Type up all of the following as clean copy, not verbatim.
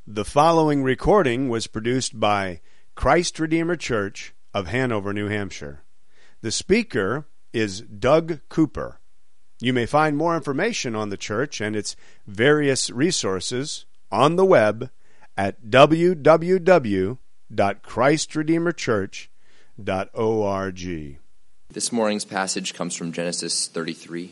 The following recording was produced by Christ Redeemer Church of Hanover, New Hampshire. The speaker is Doug Cooper. You may find more information on the church and its various resources on the web at www.christredeemerchurch.org. This morning's passage comes from Genesis 33.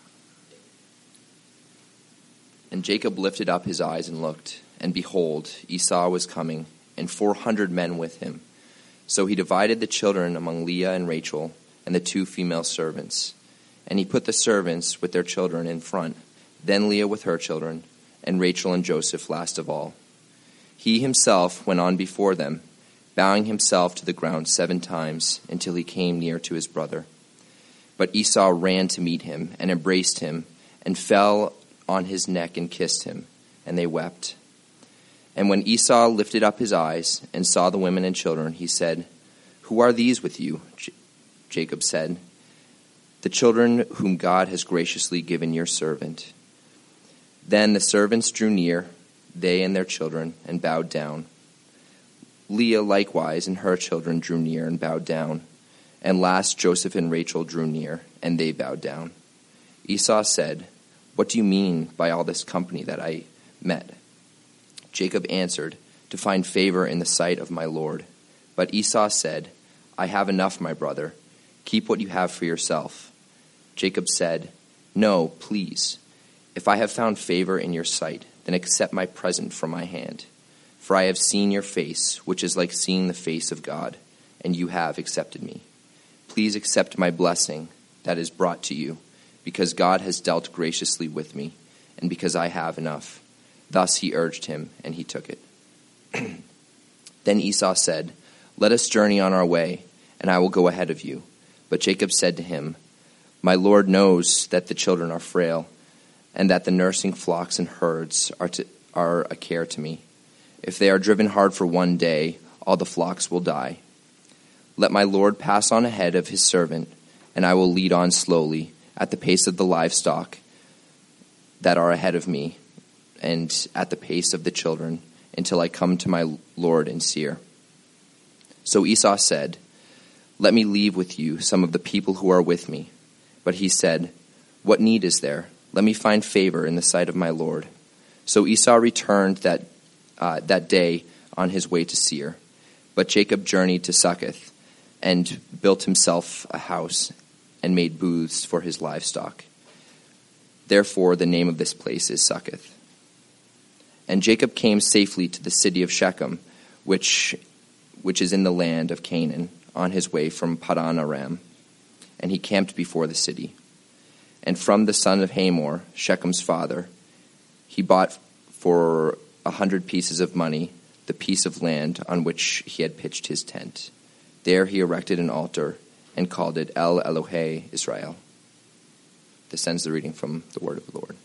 And Jacob lifted up his eyes and looked, and behold, Esau was coming, and 400 men with him. So he divided the children among Leah and Rachel and the two female servants. And he put the servants with their children in front, then Leah with her children, and Rachel and Joseph last of all. He himself went on before them, bowing himself to the ground 7 times until he came near to his brother. But Esau ran to meet him and embraced him and fell on his neck and kissed him, and they wept. And when Esau lifted up his eyes and saw the women and children, he said, "Who are these with you?" Jacob said, "The children whom God has graciously given your servant." Then the servants drew near, they and their children, and bowed down. Leah likewise and her children drew near and bowed down. And last Joseph and Rachel drew near, and they bowed down. Esau said, "What do you mean by all this company that I met?" Jacob answered, "To find favor in the sight of my Lord." But Esau said, "I have enough, my brother. Keep what you have for yourself." Jacob said, "No, please. If I have found favor in your sight, then accept my present from my hand. For I have seen your face, which is like seeing the face of God, and you have accepted me. Please accept my blessing that is brought to you, because God has dealt graciously with me, and because I have enough." Thus he urged him, and he took it. Then Esau said, "Let us journey on our way, and I will go ahead of you." But Jacob said to him, "My Lord knows that the children are frail, and that the nursing flocks and herds are a care to me. If they are driven hard for one day, all the flocks will die. Let my Lord pass on ahead of his servant, and I will lead on slowly, at the pace of the livestock that are ahead of me, and at the pace of the children, until I come to my Lord in Seir." So Esau said, "Let me leave with you some of the people who are with me." But he said, "What need is there? Let me find favor in the sight of my Lord." So Esau returned that day on his way to Seir. But Jacob journeyed to Succoth, and built himself a house, and made booths for his livestock. Therefore the name of this place is Succoth. And Jacob came safely to the city of Shechem, which is in the land of Canaan, on his way from Padan Aram. And he camped before the city. And from the son of Hamor, Shechem's father, he bought for 100 pieces of money the piece of land on which he had pitched his tent. There he erected an altar and called it El Elohe Israel. This ends the reading from the word of the Lord.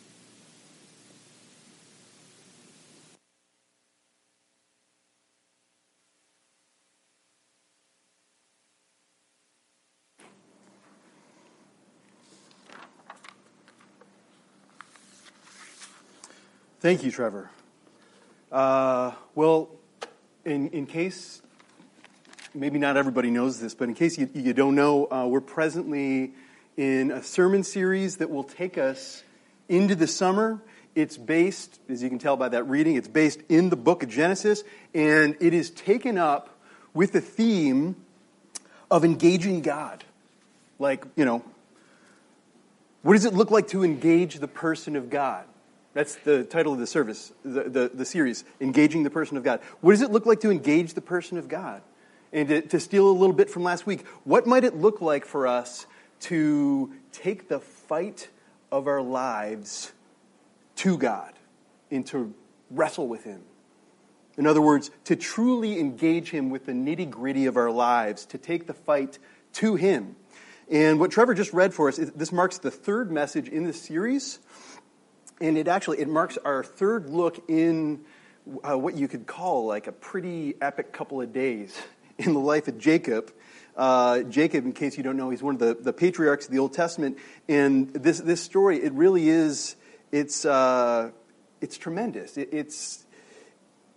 Thank you, Trevor. Well, in case maybe not everybody knows this, but in case you don't know, we're presently in a sermon series that will take us into the summer. It's based, as you can tell by that reading, it's based in the book of Genesis, and it is taken up with the theme of engaging God. Like, what does it look like to engage the person of God? That's the title of the service, the series, Engaging the Person of God. What does it look like to engage the person of God? And to steal a little bit from last week, what might it look like for us to take the fight of our lives to God and to wrestle with Him? In other words, to truly engage Him with the nitty-gritty of our lives, to take the fight to Him. And what Trevor just read for us, this marks the third message in this series. And it marks our third look in what you could call like a pretty epic couple of days in the life of Jacob. Jacob, in case you don't know, he's one of the patriarchs of the Old Testament. And this story, it really is, it's tremendous.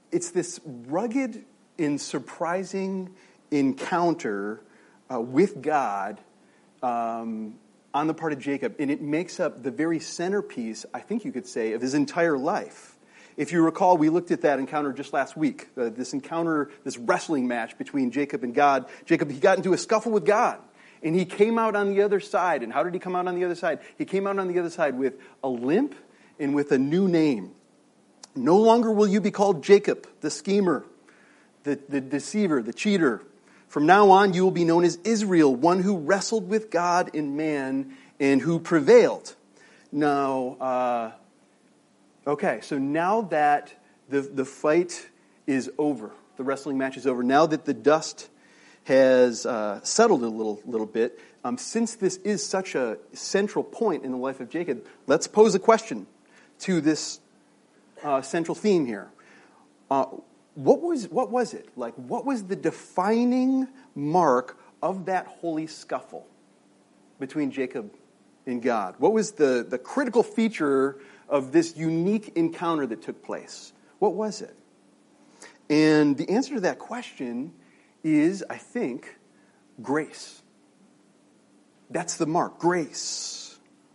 it's this rugged and surprising encounter with God on the part of Jacob, and it makes up the very centerpiece, I think you could say, of his entire life. If you recall, we looked at that encounter just last week, this wrestling match between Jacob and God. Jacob, he got into a scuffle with God, and he came out on the other side. And how did he come out on the other side? He came out on the other side with a limp and with a new name. No longer will you be called Jacob, the schemer, the deceiver, the cheater. From now on, you will be known as Israel, one who wrestled with God and man and who prevailed. Now, okay, so now that the fight is over, the wrestling match is over, now that the dust has settled a little bit, since this is such a central point in the life of Jacob, let's pose a question to this central theme here. What was it? Like, what was the defining mark of that holy scuffle between Jacob and God? What was the critical feature of this unique encounter that took place? What was it? And the answer to that question is, I think, grace. That's the mark, grace.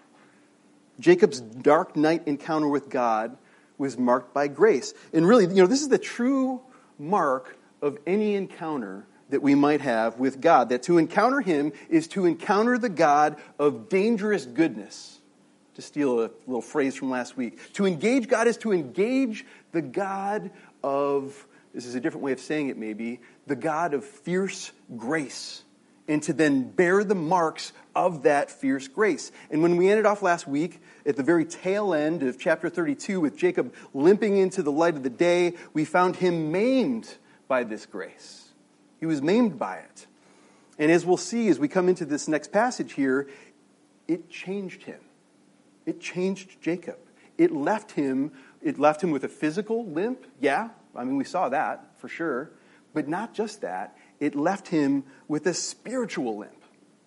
Jacob's dark night encounter with God was marked by grace. And really, this is the true mark of any encounter that we might have with God. That to encounter him is to encounter the God of dangerous goodness. To steal a little phrase from last week. To engage God is to engage the God of, this is a different way of saying it maybe, the God of fierce grace. And to then bear the marks of that fierce grace. And when we ended off last week, at the very tail end of chapter 32, with Jacob limping into the light of the day, we found him maimed by this grace. He was maimed by it. And as we'll see as we come into this next passage here, it changed him. It changed Jacob. It left him with a physical limp. Yeah, we saw that for sure. But not just that. It left him with a spiritual limp.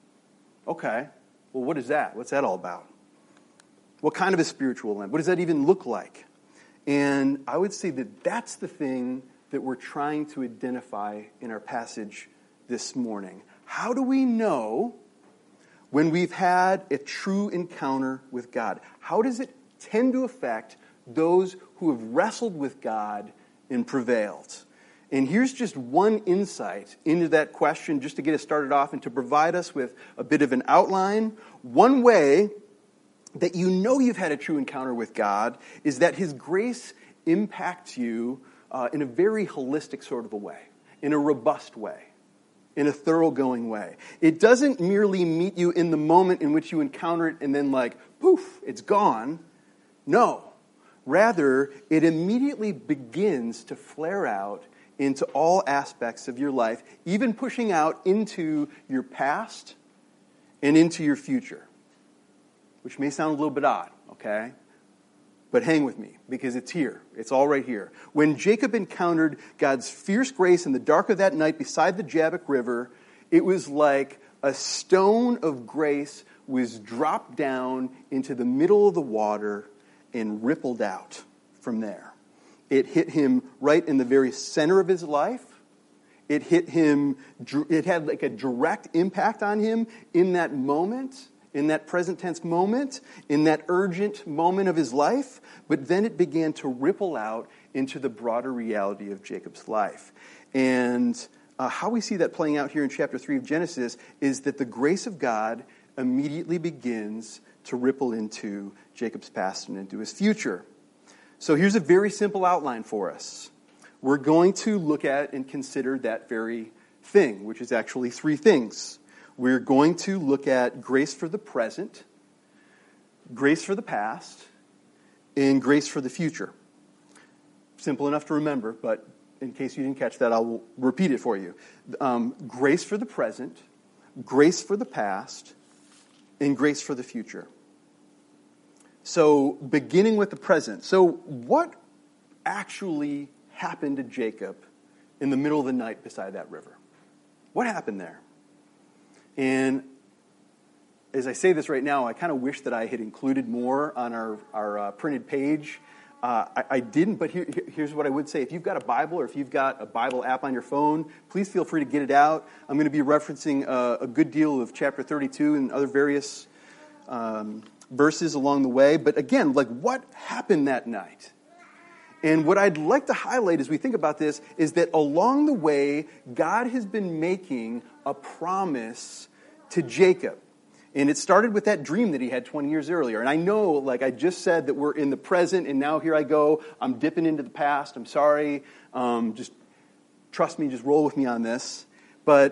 Okay, well, what is that? What's that all about? What kind of a spiritual limp? What does that even look like? And I would say that that's the thing that we're trying to identify in our passage this morning. How do we know when we've had a true encounter with God? How does it tend to affect those who have wrestled with God and prevailed? And here's just one insight into that question, just to get us started off and to provide us with a bit of an outline. One way that you know you've had a true encounter with God is that his grace impacts you in a very holistic sort of a way, in a robust way, in a thoroughgoing way. It doesn't merely meet you in the moment in which you encounter it and then poof, it's gone. No. Rather, it immediately begins to flare out into all aspects of your life, even pushing out into your past and into your future. Which may sound a little bit odd, okay? But hang with me, because it's here. It's all right here. When Jacob encountered God's fierce grace in the dark of that night beside the Jabbok River, it was like a stone of grace was dropped down into the middle of the water and rippled out from there. It hit him right in the very center of his life. It hit him, it had like a direct impact on him in that moment, in that present tense moment, in that urgent moment of his life. But then it began to ripple out into the broader reality of Jacob's life. And how we see that playing out here in chapter 3 of Genesis is that the grace of God immediately begins to ripple into Jacob's past and into his future. So here's a very simple outline for us. We're going to look at and consider that very thing, which is actually three things. We're going to look at grace for the present, grace for the past, and grace for the future. Simple enough to remember, but in case you didn't catch that, I'll repeat it for you. Grace for the present, grace for the past, and grace for the future. So, beginning with the present. So, what actually happened to Jacob in the middle of the night beside that river? What happened there? And as I say this right now, I kind of wish that I had included more on our printed page. I didn't, but here's what I would say. If you've got a Bible or if you've got a Bible app on your phone, please feel free to get it out. I'm going to be referencing a good deal of chapter 32 and other various verses along the way. But again, like, what happened that night? And what I'd like to highlight as we think about this is that along the way, God has been making a promise to Jacob. And it started with that dream that he had 20 years earlier. And I know, like I just said, that we're in the present, and now here I go. I'm dipping into the past. I'm sorry. Just trust me. Just roll with me on this. But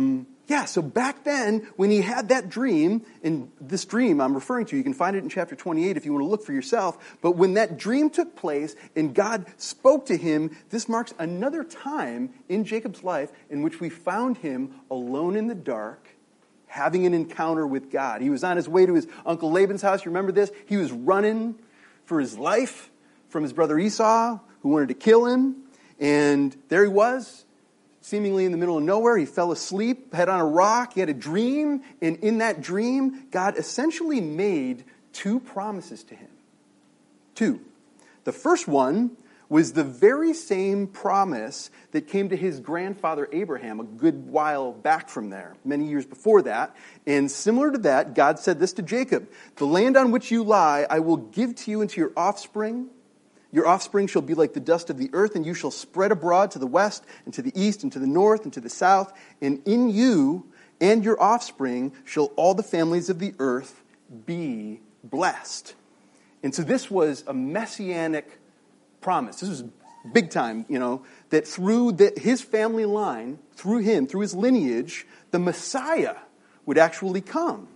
so back then, when he had that dream, and this dream I'm referring to, you can find it in chapter 28 if you want to look for yourself. But when that dream took place and God spoke to him, this marks another time in Jacob's life in which we found him alone in the dark, having an encounter with God. He was on his way to his uncle Laban's house. You remember this? He was running for his life from his brother Esau, who wanted to kill him. And there he was, seemingly in the middle of nowhere. He fell asleep, head on a rock. He had a dream. And in that dream, God essentially made two promises to him. Two. The first one was the very same promise that came to his grandfather Abraham a good while back from there, many years before that. And similar to that, God said this to Jacob: "The land on which you lie, I will give to you and to your offspring. Your offspring shall be like the dust of the earth, and you shall spread abroad to the west and to the east and to the north and to the south. And in you and your offspring shall all the families of the earth be blessed." And so this was a messianic promise. This was big time, that through his family line, through him, through his lineage, the Messiah would actually come.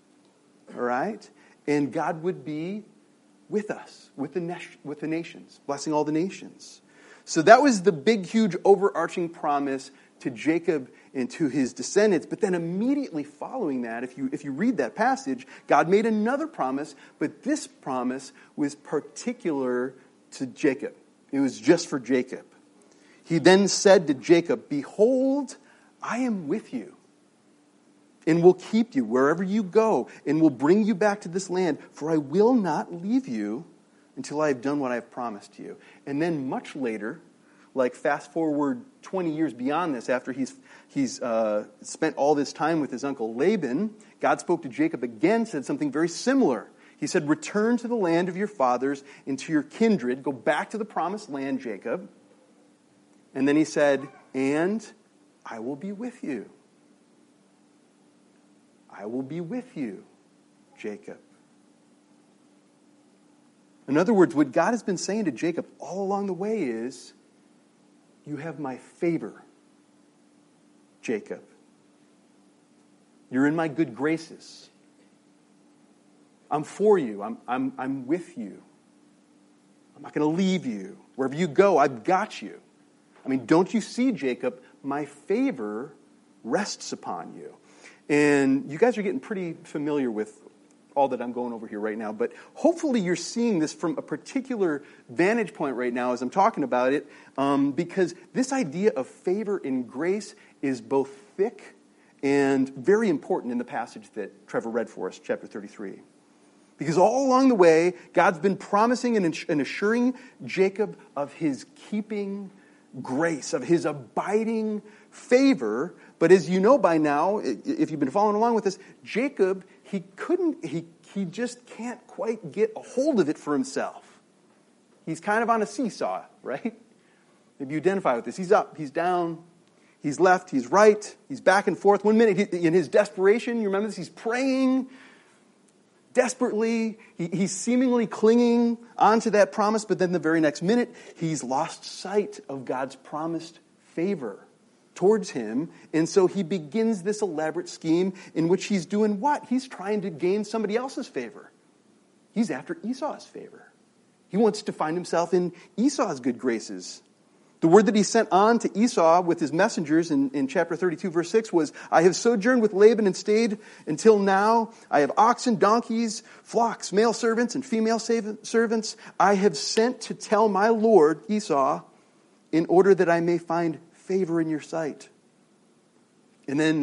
All right? And God would be with us, with the nations, blessing all the nations. So that was the big, huge, overarching promise to Jacob and to his descendants. But then immediately following that, if you read that passage, God made another promise, but this promise was particular to Jacob. It was just for Jacob. He then said to Jacob, "Behold, I am with you, and will keep you wherever you go, and will bring you back to this land, for I will not leave you until I have done what I have promised you." And then much later, like fast forward 20 years beyond this, after he's spent all this time with his uncle Laban, God spoke to Jacob again, said something very similar. He said, "Return to the land of your fathers and to your kindred." Go back to the promised land, Jacob. And then he said, "And I will be with you. I will be with you, Jacob." In other words, what God has been saying to Jacob all along the way is, you have my favor, Jacob. You're in my good graces. I'm for you. I'm with you. I'm not going to leave you. Wherever you go, I've got you. I mean, don't you see, Jacob, my favor rests upon you. And you guys are getting pretty familiar with all that I'm going over here right now, but hopefully you're seeing this from a particular vantage point right now as I'm talking about it, because this idea of favor and grace is both thick and very important in the passage that Trevor read for us, chapter 33. Because all along the way, God's been promising and assuring Jacob of his keeping grace, of his abiding favor. But as you know by now, if you've been following along with this, Jacob, he just can't quite get a hold of it for himself. He's kind of on a seesaw, right? Maybe you identify with this. He's up, he's down, he's left, he's right, he's back and forth. One minute, in his desperation, you remember this, he's praying desperately, he's seemingly clinging onto that promise, but then the very next minute, he's lost sight of God's promised favor towards him, and so he begins this elaborate scheme in which he's doing what? He's trying to gain somebody else's favor. He's after Esau's favor. He wants to find himself in Esau's good graces. The word that he sent on to Esau with his messengers in chapter 32, verse 6 was, "I have sojourned with Laban and stayed until now. I have oxen, donkeys, flocks, male servants, and female servants. I have sent to tell my lord Esau in order that I may find favor in your sight." And then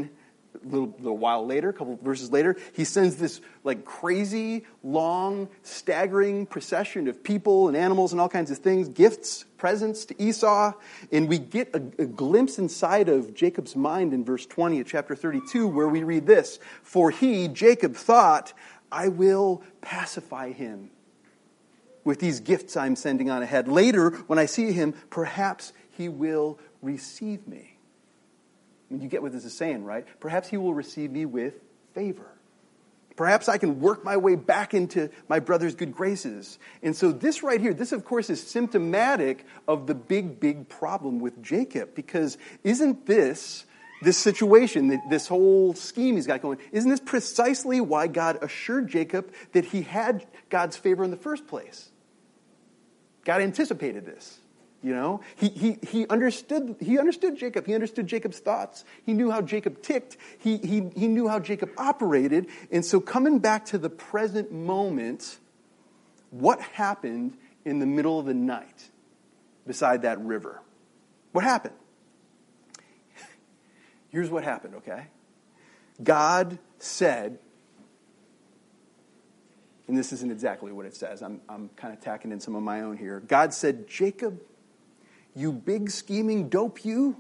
A little while later, a couple of verses later, he sends this like crazy, long, staggering procession of people and animals and all kinds of things, gifts, presents to Esau. And we get a glimpse inside of Jacob's mind in verse 20 of chapter 32, where we read this: "For he, Jacob, thought, I will pacify him with these gifts I'm sending on ahead. Later, when I see him, perhaps he will receive me." I mean, you get what this is saying, right? Perhaps he will receive me with favor. Perhaps I can work my way back into my brother's good graces. And so this right here, this of course is symptomatic of the big problem with Jacob. Because isn't this situation, this whole scheme he's got going, isn't this precisely why God assured Jacob that he had God's favor in the first place? God anticipated this. You know, he understood Jacob. He understood Jacob's thoughts. He knew how Jacob ticked. He knew how Jacob operated. And so coming back to the present moment, what happened in the middle of the night beside that river? What happened? Here's what happened, okay? God said, and this isn't exactly what it says. I'm kind of tacking in some of my own here. God said, "Jacob, you big scheming dope, you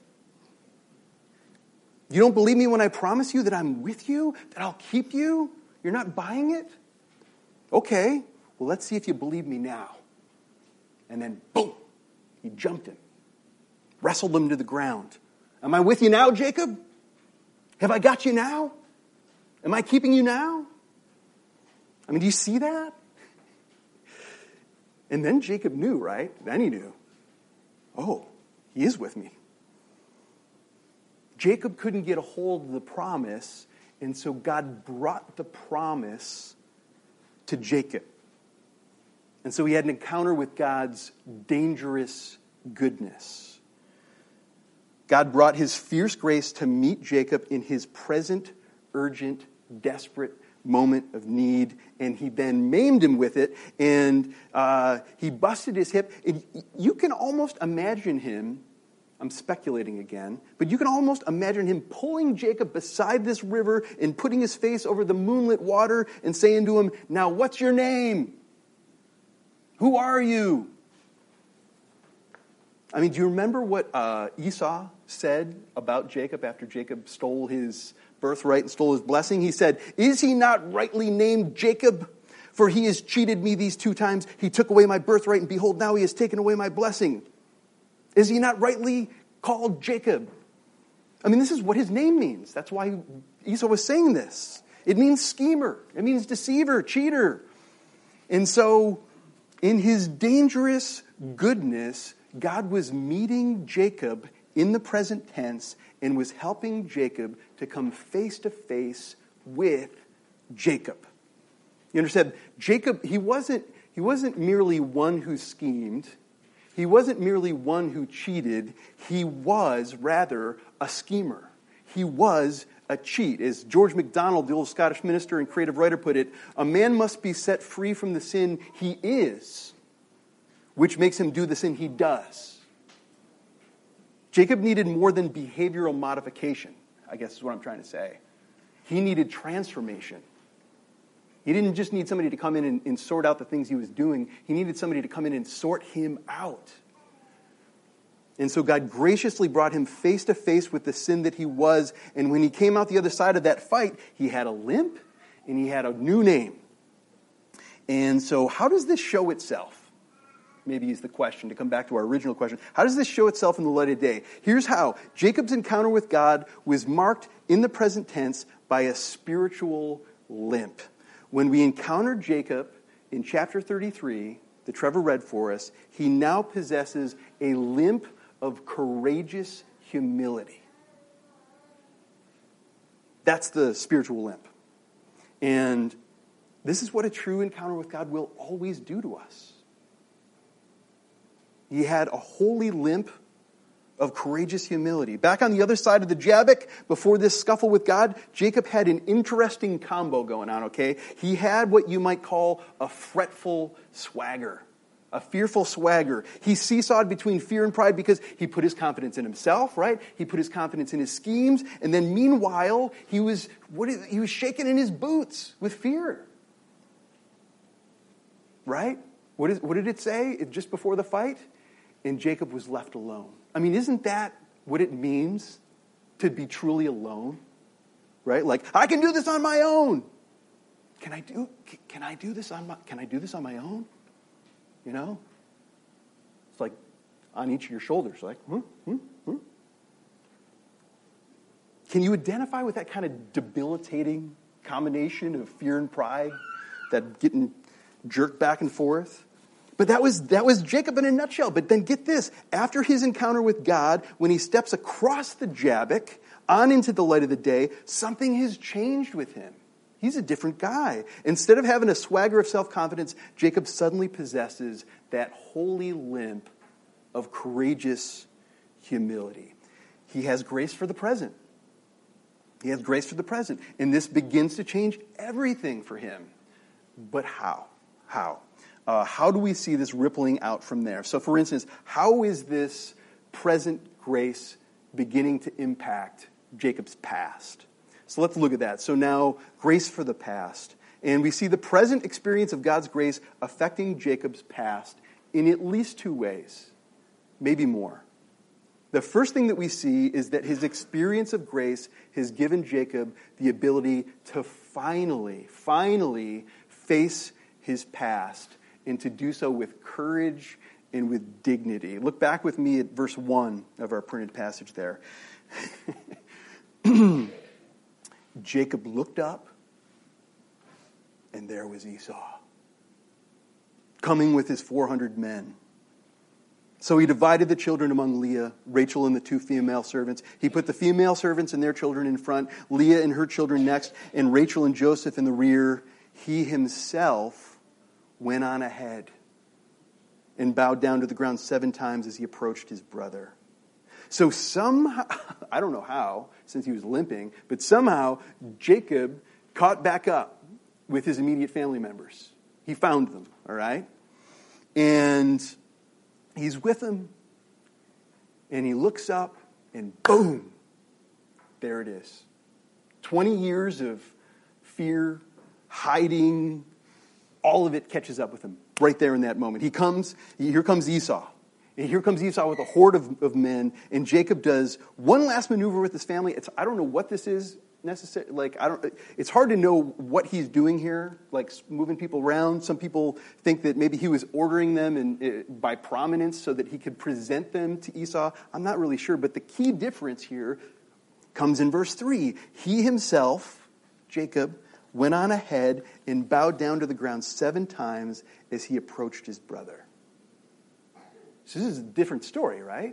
don't believe me when I promise you that I'm with you, that I'll keep you? You're not buying it? Okay, well, let's see if you believe me now." And then, boom, he jumped him, wrestled him to the ground. "Am I with you now, Jacob? Have I got you now? Am I keeping you now?" I mean, do you see that? And then Jacob knew, right? Then he knew. Oh, he is with me. Jacob couldn't get a hold of the promise, and so God brought the promise to Jacob. And so he had an encounter with God's dangerous goodness. God brought his fierce grace to meet Jacob in his present, urgent, desperate moment of need, and he then maimed him with it, and he busted his hip. And you can almost imagine him, I'm speculating again, but you can almost imagine him pulling Jacob beside this river and putting his face over the moonlit water and saying to him, "Now what's your name? Who are you?" I mean, do you remember what Esau said about Jacob after Jacob stole his birthright and stole his blessing? He said, "Is he not rightly named Jacob? For he has cheated me these 2 times. He took away my birthright, and behold, now he has taken away my blessing. Is he not rightly called Jacob?" I mean, this is what his name means. That's why Esau was saying this. It means schemer. It means deceiver, cheater. And so, in his dangerous goodness, God was meeting Jacob in the present tense and was helping Jacob to come face to face with Jacob. You understand? Jacob, he wasn't merely one who schemed. He wasn't merely one who cheated. He was, rather, a schemer. He was a cheat. As George MacDonald, the old Scottish minister and creative writer, put it, "A man must be set free from the sin he is, which makes him do the sin he does." Jacob needed more than behavioral modification, I guess is what I'm trying to say. He needed transformation. He didn't just need somebody to come in and sort out the things he was doing. He needed somebody to come in and sort him out. And so God graciously brought him face to face with the sin that he was. And when he came out the other side of that fight, he had a limp and he had a new name. And so how does this show itself? Maybe is the question, to come back to our original question. How does this show itself in the light of day? Here's how. Jacob's encounter with God was marked in the present tense by a spiritual limp. When we encountered Jacob in chapter 33, that Trevor read for us, he now possesses a limp of courageous humility. That's the spiritual limp. And this is what a true encounter with God will always do to us. He had a holy limp of courageous humility. Back on the other side of the Jabbok, before this scuffle with God, Jacob had an interesting combo going on, okay? He had what you might call a fretful swagger. A fearful swagger. He seesawed between fear and pride because he put his confidence in himself, right? He put his confidence in his schemes, and then meanwhile, he was shaking in his boots with fear. Right? What did it say just before the fight? And Jacob was left alone. I mean, isn't that what it means to be truly alone? Right? Like, I can do this on my own. Can I do this on my own? You know? It's like on each of your shoulders, like, Can you identify with that kind of debilitating combination of fear and pride, that getting jerked back and forth? But that was Jacob in a nutshell. But then get this, after his encounter with God, when he steps across the Jabbok on into the light of the day, something has changed with him. He's a different guy. Instead of having a swagger of self-confidence, Jacob suddenly possesses that holy limp of courageous humility. He has grace for the present. He has grace for the present. And this begins to change everything for him. But how? How do we see this rippling out from there? So, for instance, how is this present grace beginning to impact Jacob's past? So let's look at that. So now, grace for the past. And we see the present experience of God's grace affecting Jacob's past in at least two ways, maybe more. The first thing that we see is that his experience of grace has given Jacob the ability to finally face his past, and to do so with courage and with dignity. Look back with me at verse 1 of our printed passage there. Jacob looked up, and there was Esau, coming with his 400 men. So he divided the children among Leah, Rachel, and the two female servants. He put the female servants and their children in front, Leah and her children next, and Rachel and Joseph in the rear. He himself went on ahead and bowed down to the ground 7 times as he approached his brother. So somehow, I don't know how, since he was limping, but somehow Jacob caught back up with his immediate family members. He found them, all right? And he's with them, and he looks up, and boom, there it is. 20 years of fear, hiding, all of it catches up with him right there in that moment. Here comes Esau. And here comes Esau with a horde of men, and Jacob does one last maneuver with his family. I don't know what this is necessarily. It's hard to know what he's doing here, like moving people around. Some people think that maybe he was ordering them by prominence so that he could present them to Esau. I'm not really sure, but the key difference here comes in verse 3. He himself, Jacob, went on ahead and bowed down to the ground 7 times as he approached his brother. So this is a different story, right?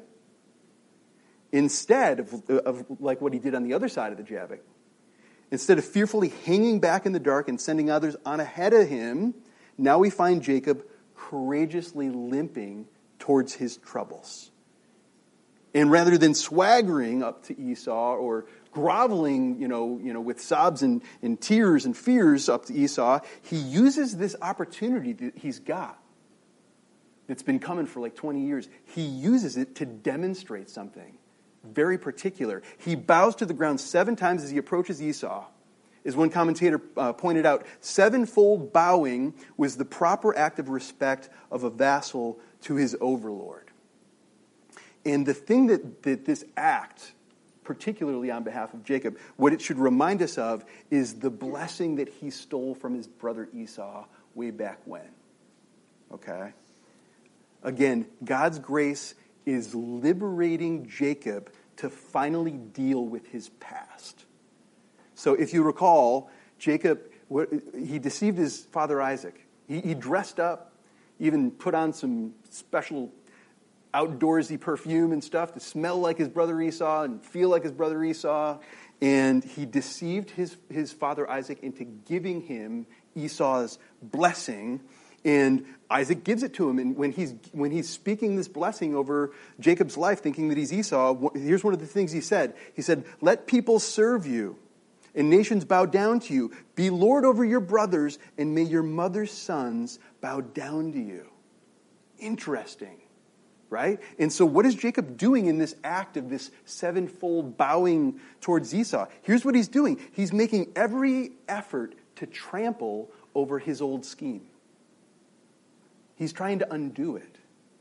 Instead of like what he did on the other side of the Jabbok, instead of fearfully hanging back in the dark and sending others on ahead of him, now we find Jacob courageously limping towards his troubles. And rather than swaggering up to Esau or groveling, with sobs and tears and fears up to Esau, he uses this opportunity that he's got, that's been coming for like 20 years. He uses it to demonstrate something very particular. He bows to the ground 7 times as he approaches Esau. As one commentator pointed out, 7-fold bowing was the proper act of respect of a vassal to his overlord. And the thing that this act, particularly on behalf of Jacob, what it should remind us of is the blessing that he stole from his brother Esau way back when. Okay? Again, God's grace is liberating Jacob to finally deal with his past. So if you recall, Jacob, he deceived his father Isaac. He dressed up, even put on some special outdoorsy perfume and stuff to smell like his brother Esau and feel like his brother Esau. And he deceived his father Isaac into giving him Esau's blessing. And Isaac gives it to him. And when he's speaking this blessing over Jacob's life, thinking that he's Esau, here's one of the things he said. He said, "Let people serve you, and nations bow down to you. Be Lord over your brothers, and may your mother's sons bow down to you." interesting, right? And so what is Jacob doing in this act of this sevenfold bowing towards Esau? Here's what he's doing. He's making every effort to trample over his old scheme. He's trying to undo it.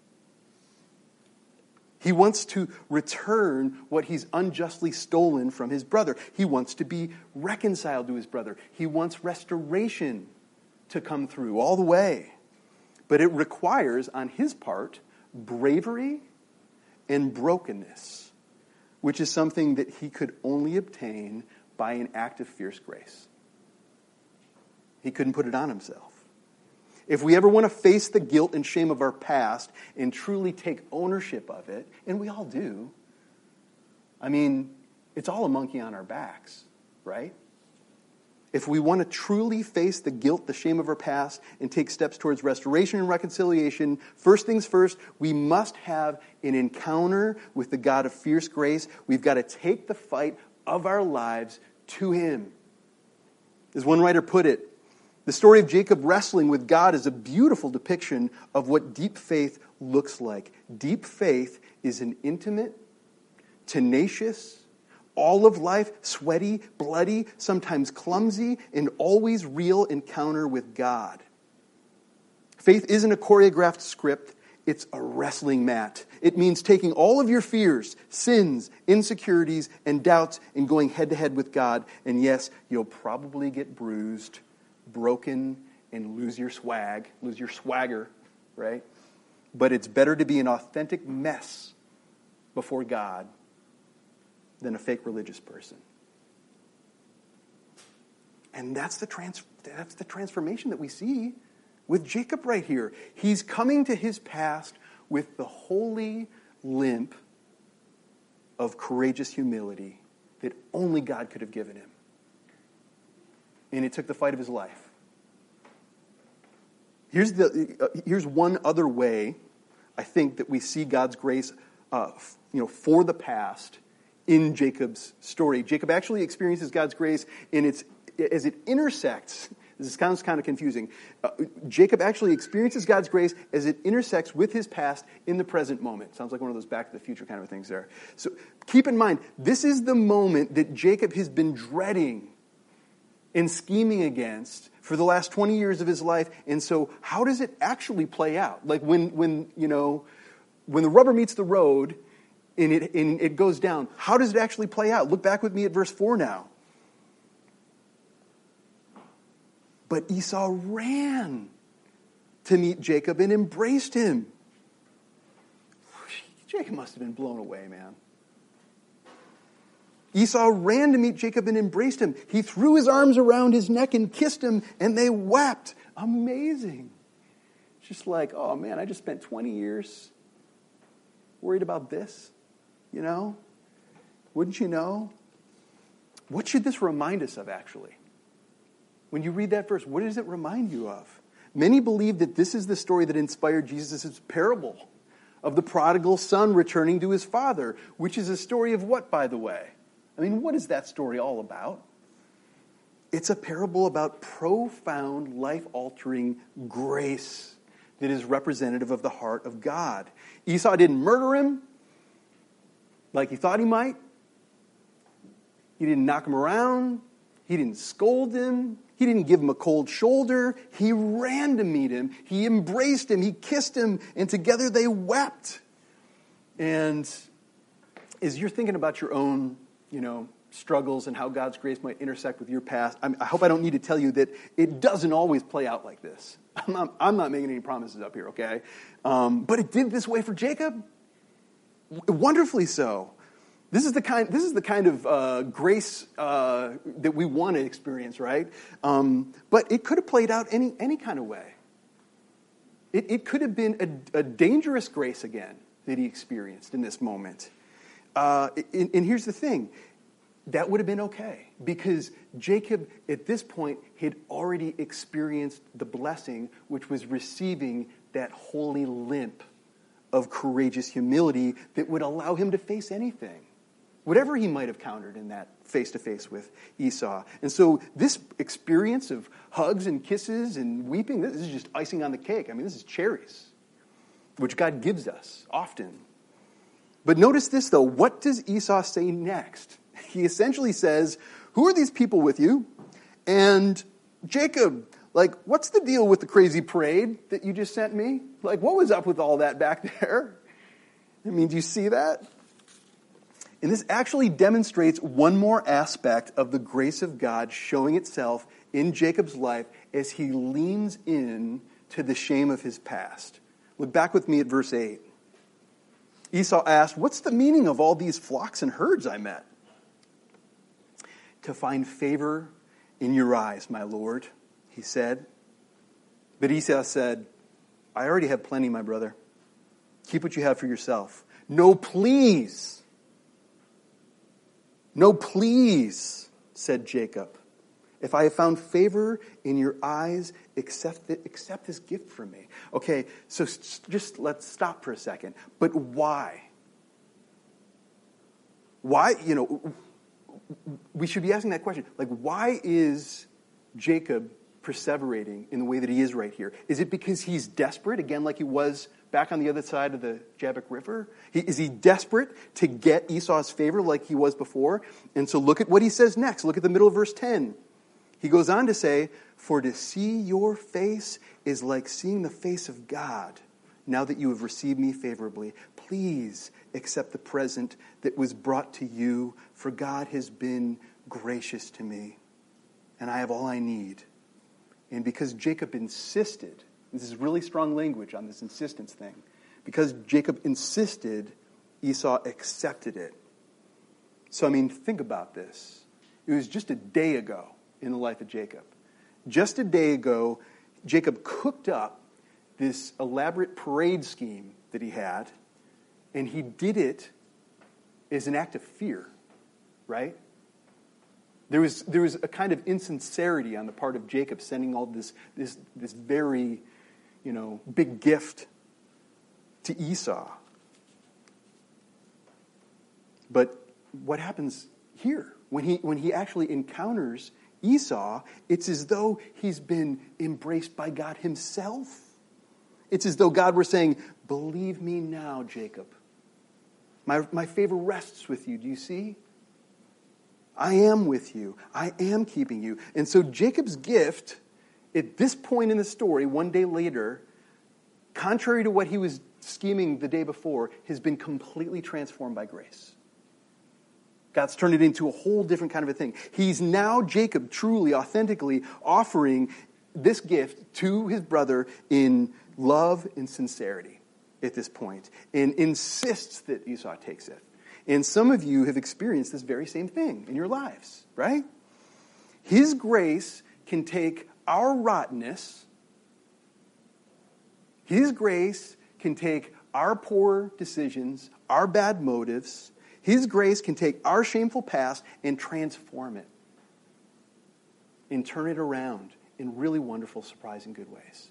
He wants to return what he's unjustly stolen from his brother. He wants to be reconciled to his brother. He wants restoration to come through all the way. But it requires, on his part, bravery and brokenness, which is something that he could only obtain by an act of fierce grace. He couldn't put it on himself. If we ever want to face the guilt and shame of our past and truly take ownership of it, and we all do, I mean, it's all a monkey on our backs, right? If we want to truly face the guilt, the shame of our past, and take steps towards restoration and reconciliation, first things first, we must have an encounter with the God of fierce grace. We've got to take the fight of our lives to him. As one writer put it, the story of Jacob wrestling with God is a beautiful depiction of what deep faith looks like. Deep faith is an intimate, tenacious, all of life, sweaty, bloody, sometimes clumsy, and always real encounter with God. Faith isn't a choreographed script, it's a wrestling mat. It means taking all of your fears, sins, insecurities, and doubts and going head to head with God. And yes, you'll probably get bruised, broken, and lose your swagger, right? But it's better to be an authentic mess before God than a fake religious person. And that's the transformation that we see with Jacob right here. He's coming to his past with the holy limp of courageous humility that only God could have given him. And it took the fight of his life. Here's one other way, I think, that we see God's grace, for the past in Jacob's story. Jacob actually experiences God's grace as it intersects. This sounds kind of confusing. Jacob actually experiences God's grace as it intersects with his past in the present moment. Sounds like one of those Back to the Future kind of things there. So keep in mind, this is the moment that Jacob has been dreading and scheming against for the last 20 years of his life. And so how does it actually play out? Like when the rubber meets the road and it goes down, how does it actually play out? Look back with me at verse 4 now. But Esau ran to meet Jacob and embraced him. Jacob must have been blown away, man. Esau ran to meet Jacob and embraced him. He threw his arms around his neck and kissed him, and they wept. Amazing. Just like, oh man, I just spent 20 years worried about this, Wouldn't you know? What should this remind us of, actually? When you read that verse, what does it remind you of? Many believe that this is the story that inspired Jesus' parable of the prodigal son returning to his father, which is a story of what, by the way? I mean, what is that story all about? It's a parable about profound, life-altering grace that is representative of the heart of God. Esau didn't murder him like he thought he might. He didn't knock him around. He didn't scold him. He didn't give him a cold shoulder. He ran to meet him. He embraced him. He kissed him. And together they wept. And as you're thinking about your own struggles and how God's grace might intersect with your past, I hope I don't need to tell you that it doesn't always play out like this. I'm not making any promises up here, okay? But it did this way for Jacob. Wonderfully so. This is the kind of grace that we want to experience, right? But it could have played out any kind of way. It could have been a dangerous grace again that he experienced in this moment. And here's the thing. That would have been okay, because Jacob, at this point, had already experienced the blessing, which was receiving that holy limp of courageous humility that would allow him to face anything, whatever he might have countered in that face-to-face with Esau. And so this experience of hugs and kisses and weeping, this is just icing on the cake. I mean, this is cherries. which God gives us often. But notice this, though. What does Esau say next? He essentially says, who are these people with you? And Jacob, like, what's the deal with the crazy parade that you just sent me? Like, what was up with all that back there? I mean, do you see that? And this actually demonstrates one more aspect of the grace of God showing itself in Jacob's life as he leans in to the shame of his past. Look back with me at verse 8. Esau asked, what's the meaning of all these flocks and herds I met? To find favor in your eyes, my lord, he said. But Esau said, I already have plenty, my brother. Keep what you have for yourself. No, please. No, please, said Jacob. If I have found favor in your eyes, accept this gift from me. Okay, so just let's stop for a second. But why? Why, we should be asking that question. Like, why is Jacob perseverating in the way that he is right here? Is it because he's desperate, again, like he was back on the other side of the Jabbok River? Is he desperate to get Esau's favor like he was before? And so look at what he says next. Look at the middle of verse 10. He goes on to say, for to see your face is like seeing the face of God. Now that you have received me favorably, please accept the present that was brought to you, for God has been gracious to me, and I have all I need. And because Jacob insisted, this is really strong language on this insistence thing, because Jacob insisted, Esau accepted it. So, think about this. It was just a day ago in the life of Jacob. Just a day ago, Jacob cooked up this elaborate parade scheme that he had, and he did it as an act of fear, right? There was a kind of insincerity on the part of Jacob sending all this very, big gift to Esau. But what happens here? When he actually encounters Esau, it's as though he's been embraced by God himself. It's as though God were saying, believe me now, Jacob. My favor rests with you. Do you see? I am with you. I am keeping you. And so Jacob's gift, at this point in the story, one day later, contrary to what he was scheming the day before, has been completely transformed by grace. God's turned it into a whole different kind of a thing. He's now, Jacob, truly, authentically offering this gift to his brother in love and sincerity at this point, and insists that Esau takes it. And some of you have experienced this very same thing in your lives, right? His grace can take our rottenness. His grace can take our poor decisions, our bad motives. His grace can take our shameful past and transform it and turn it around in really wonderful, surprising good ways.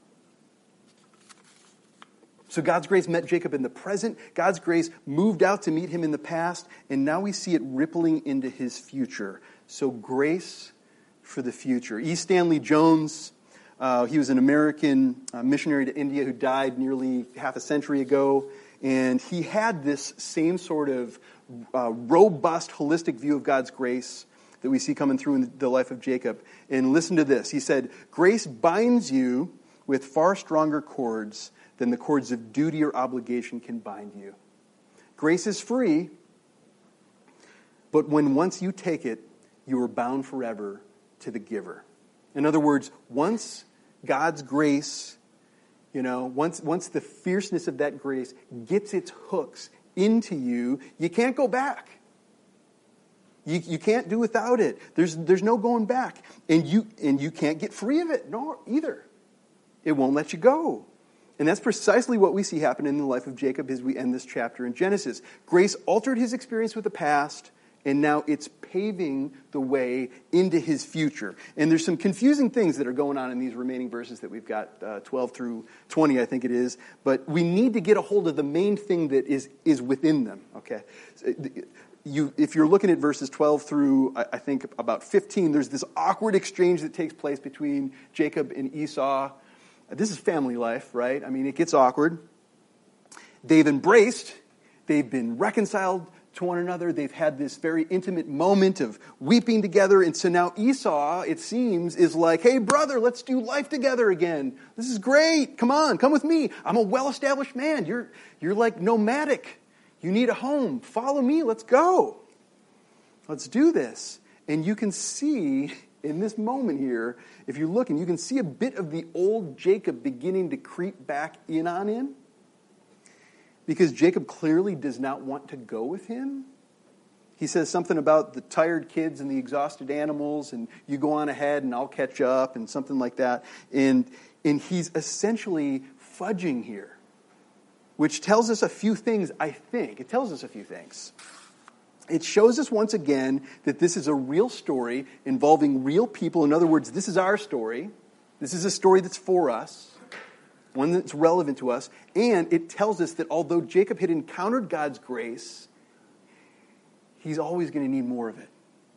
So God's grace met Jacob in the present. God's grace moved out to meet him in the past. And now we see it rippling into his future. So grace for the future. E. Stanley Jones, he was an American missionary to India who died nearly half a century ago. And he had this same sort of robust, holistic view of God's grace that we see coming through in the life of Jacob. And listen to this. He said, grace binds you with far stronger cords than the cords of duty or obligation can bind you. Grace is free, but when once you take it, you are bound forever to the giver. In other words, once God's grace, once the fierceness of that grace gets its hooks into you, you can't go back. You can't do without it. There's no going back. And you can't get free of it, nor either. It won't let you go. And that's precisely what we see happen in the life of Jacob as we end this chapter in Genesis. Grace altered his experience with the past, and now it's paving the way into his future. And there's some confusing things that are going on in these remaining verses that we've got, 12 through 20, I think it is. But we need to get a hold of the main thing that is within them, okay? If you're looking at verses 12 through, I think, about 15, there's this awkward exchange that takes place between Jacob and Esau. This is family life, right? It gets awkward. they've embraced, they've been reconciled to one another, they've had this very intimate moment of weeping together, and so now Esau, it seems, is like, hey brother, let's do life together again. This is great. Come on, come with me. I'm a well-established man. You're like nomadic. You need a home. Follow me. Let's go. Let's do this. And you can see in this moment here, if you're looking, you can see a bit of the old Jacob beginning to creep back in on him. Because Jacob clearly does not want to go with him. He says something about the tired kids and the exhausted animals, and you go on ahead and I'll catch up, and something like that. And he's essentially fudging here, which tells us a few things, I think. It tells us a few things. It shows us once again that this is a real story involving real people. In other words, this is our story. This is a story that's for us, one that's relevant to us. And it tells us that although Jacob had encountered God's grace, he's always going to need more of it.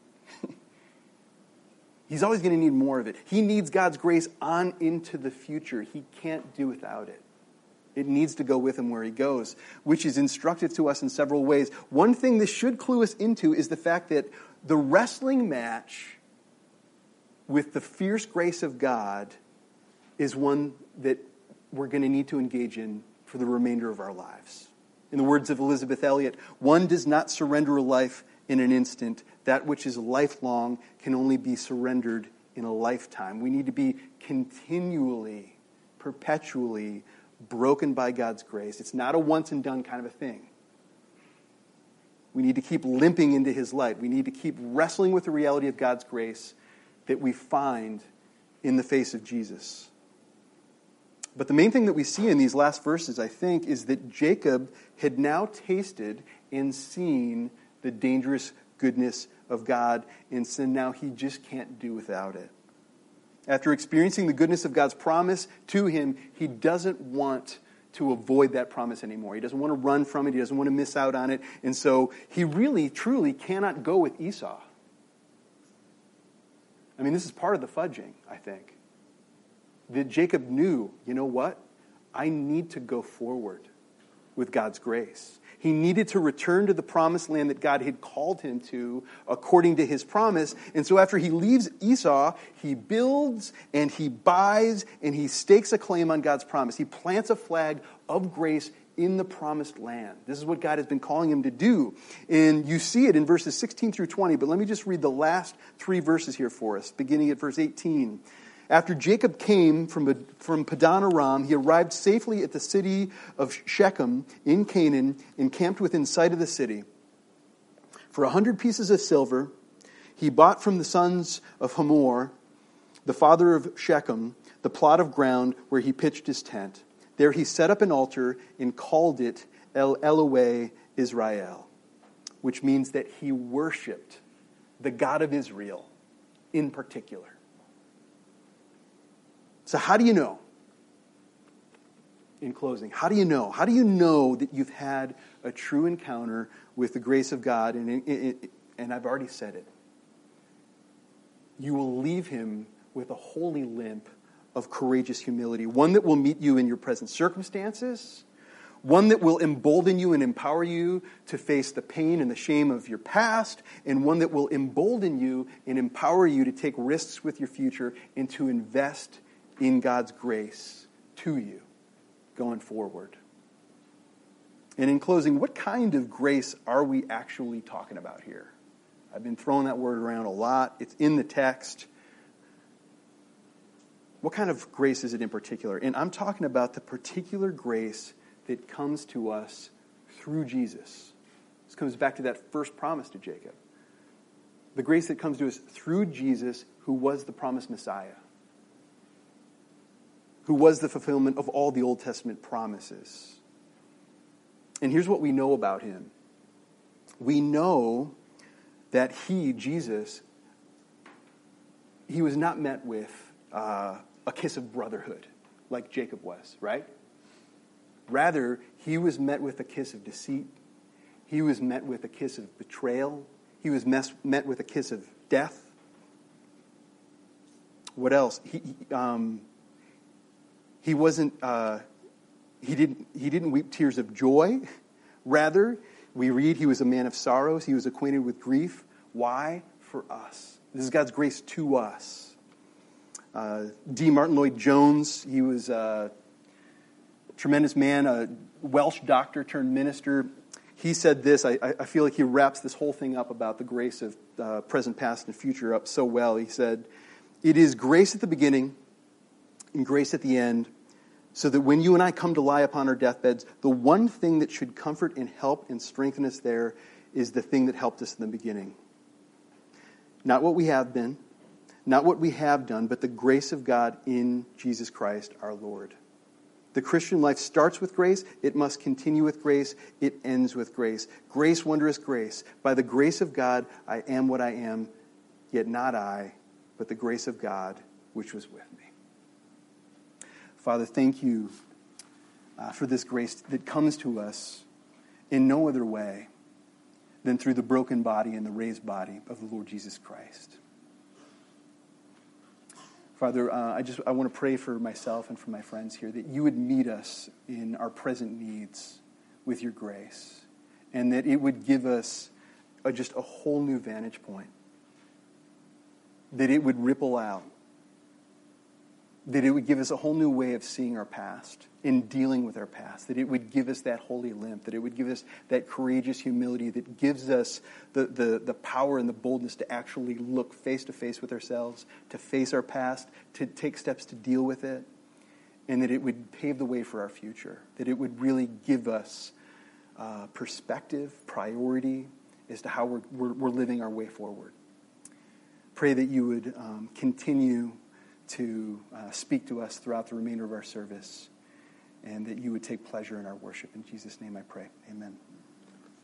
He's always going to need more of it. He needs God's grace on into the future. He can't do without it. It needs to go with him where he goes, which is instructive to us in several ways. One thing this should clue us into is the fact that the wrestling match with the fierce grace of God is one that we're going to need to engage in for the remainder of our lives. In the words of Elizabeth Elliot, one does not surrender a life in an instant. That which is lifelong can only be surrendered in a lifetime. We need to be continually, perpetually broken by God's grace. It's not a once and done kind of a thing. We need to keep limping into his light. We need to keep wrestling with the reality of God's grace that we find in the face of Jesus. But the main thing that we see in these last verses, I think, is that Jacob had now tasted and seen the dangerous goodness of God, and so now he just can't do without it. After experiencing the goodness of God's promise to him, he doesn't want to avoid that promise anymore. He doesn't want to run from it. He doesn't want to miss out on it. And so he really, truly cannot go with Esau. I mean, this is part of the fudging, I think. That Jacob knew, you know what? I need to go forward with God's grace. He needed to return to the promised land that God had called him to according to his promise. And so after he leaves Esau, he builds and he buys and he stakes a claim on God's promise. He plants a flag of grace in the promised land. This is what God has been calling him to do. And you see it in verses 16 through 20. But let me just read the last 3 verses here for us, beginning at verse 18. After Jacob came from Padan Aram, he arrived safely at the city of Shechem in Canaan and camped within sight of the city. For 100 pieces of silver, he bought from the sons of Hamor, the father of Shechem, the plot of ground where he pitched his tent. There he set up an altar and called it El Elohei Israel, which means that he worshipped the God of Israel in particular. So how do you know? In closing, how do you know? How do you know that you've had a true encounter with the grace of God? And I've already said it. You will leave him with a holy limp of courageous humility, one that will meet you in your present circumstances, one that will embolden you and empower you to face the pain and the shame of your past, and one that will embolden you and empower you to take risks with your future and to invest in God's grace to you going forward. And in closing, what kind of grace are we actually talking about here? I've been throwing that word around a lot. It's in the text. What kind of grace is it in particular? And I'm talking about the particular grace that comes to us through Jesus. This comes back to that first promise to Jacob. The grace that comes to us through Jesus, who was the promised Messiah, who was the fulfillment of all the Old Testament promises. And here's what we know about him. We know that he, Jesus, he was not met with a kiss of brotherhood like Jacob was, right? Rather, he was met with a kiss of deceit. He was met with a kiss of betrayal. He was met with a kiss of death. What else? He wasn't He didn't weep tears of joy. Rather, we read he was a man of sorrows. He was acquainted with grief. Why? For us. This is God's grace to us. D. Martin Lloyd-Jones, he was a tremendous man, a Welsh doctor turned minister. He said this, I feel like he wraps this whole thing up about the grace of present, past, and future up so well. He said, "It is grace at the beginning and grace at the end, so that when you and I come to lie upon our deathbeds, the one thing that should comfort and help and strengthen us there is the thing that helped us in the beginning. Not what we have been, not what we have done, but the grace of God in Jesus Christ our Lord." The Christian life starts with grace. It must continue with grace. It ends with grace. Grace, wondrous grace. By the grace of God, I am what I am, yet not I, but the grace of God which was with me. Father, thank you for this grace that comes to us in no other way than through the broken body and the raised body of the Lord Jesus Christ. Father, I want to pray for myself and for my friends here that you would meet us in our present needs with your grace, and that it would give us just a whole new vantage point, that it would ripple out, that it would give us a whole new way of seeing our past, in dealing with our past, that it would give us that holy limp, that it would give us that courageous humility that gives us the power and the boldness to actually look face to face with ourselves, to face our past, to take steps to deal with it, and that it would pave the way for our future, that it would really give us perspective, priority as to how we're living our way forward. Pray that you would continue to speak to us throughout the remainder of our service, and that you would take pleasure in our worship. In Jesus' name I pray. Amen.